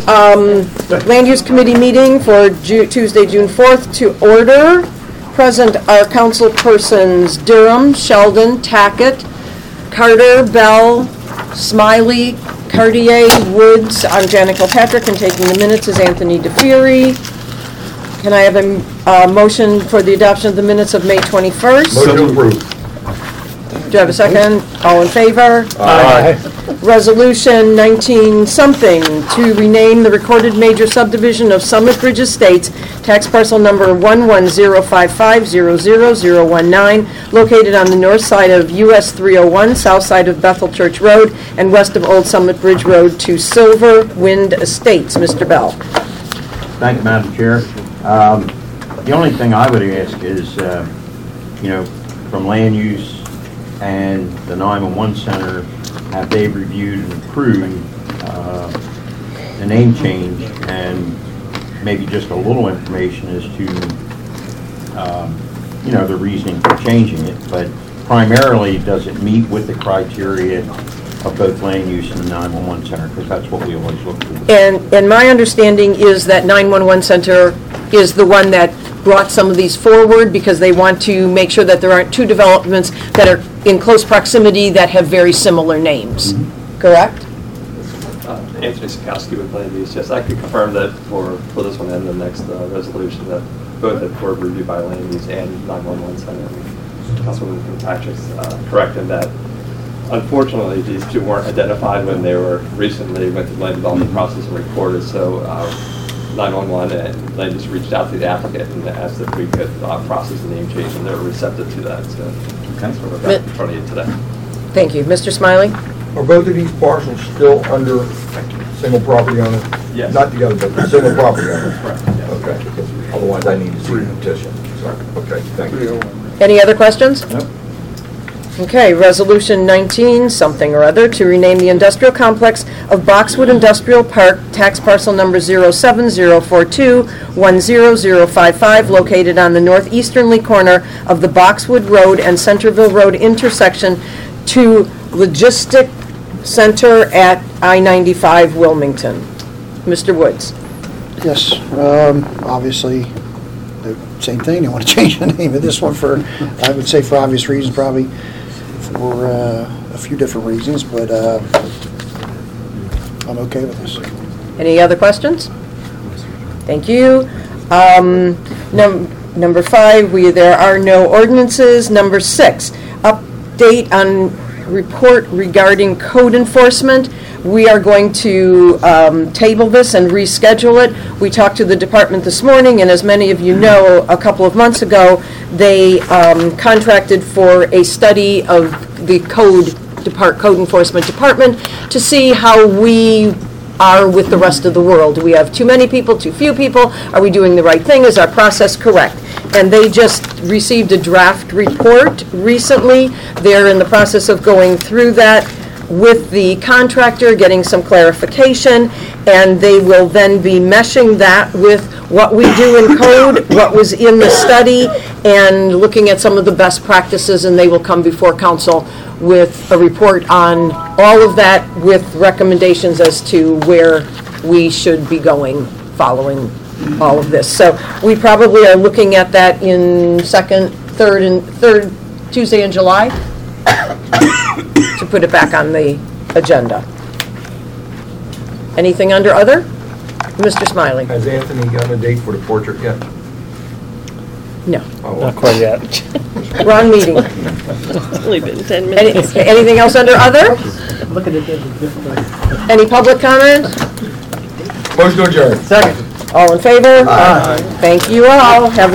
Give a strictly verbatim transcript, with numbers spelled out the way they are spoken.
Um, Land Use Committee meeting for Ju- Tuesday, June fourth to order. Present are council persons Durham, Sheldon, Tackett, Carter, Bell, Smiley, Cartier, Woods. I'm Janet Kilpatrick, and taking the minutes is Anthony DeFiore. Can I have a uh, motion for the adoption of the minutes of May twenty-first? Motion approved. Do I have a second? All in favor? Aye. Resolution nineteen something to rename the recorded major subdivision of Summit Bridge Estates, tax parcel number one one zero five five zero zero zero one nine, located on the north side of U S three oh one, south side of Bethel Church Road, and west of Old Summit Bridge Road to Silver Wind Estates. Mister Bell. Thank you, Madam Chair. Um, the only thing I would ask is, uh, you know, from land use and the nine one one center, have they reviewed and approved uh, the name change, and maybe just a little information as to, um, you know, the reasoning for changing it, but primarily, does it meet with the criteria of both land use and the nine one one center, because that's what we always look for. And, and my understanding is that nine one one center is the one that brought some of these forward because they want to make sure that there aren't two developments that are in close proximity that have very similar names. Mm-hmm. Correct? Uh, Anthony Sikowski with Land Use. Yes, I could confirm that for, for this one and the next uh, resolution that both have were reviewed by Land Use and nine one one center. Councilwoman Kilpatrick's uh, correct in that. Unfortunately, these two weren't identified when they were recently went through the land development process and recorded. So uh, nine one one and Land Use reached out to the applicant and asked if we could uh, process the name change, and they were receptive to that. So that's what we're back in front of you today. Thank you. Mister Smiley? Are both of these parcels still under single property owner? Yes. Not together, but single property owner? Correct. Yes. Okay. Otherwise, I need to see the petition. So, okay, thank you. Any other questions? Nope. Okay, Resolution nineteen, something or other, to rename the industrial complex of Boxwood Industrial Park, tax parcel number zero seven zero four two one zero zero five five, located on the northeasterly corner of the Boxwood Road and Centerville Road intersection, to Logistic Center at I ninety-five Wilmington. Mister Woods. Yes, um, obviously, the same thing, they want to change the name of this one for, I would say for obvious reasons, probably for uh, a few different reasons, but uh, I'm okay with this. Any other questions? Thank you. Um, num number five, we there are no ordinances. Number six, update on report regarding code enforcement. We are going to um, table this and reschedule it. We talked to the department this morning, and as many of you know, a couple of months ago, they um, contracted for a study of the code, depart, code enforcement department to see how we are with the rest of the world. Do we have too many people, too few people? Are we doing the right thing? Is our process correct? And they just received a draft report recently. They're in the process of going through that with the contractor, getting some clarification, and they will then be meshing that with what we do in code, what was in the study, and looking at some of the best practices, and they will come before council with a report on all of that with recommendations as to where we should be going following all of this. So we probably are looking at that in second, third, and third Tuesday in July to put it back on the agenda. Anything under other? Mister Smiley? Has Anthony got a date for the portrait yet? No. Oh, Not quite yet. We're on meeting. It's only been ten Any, minutes. anything else under other? Look at it a different way. Any public comment? Motion to adjourn. Second. All in favor? Aye. Thank you all. Have a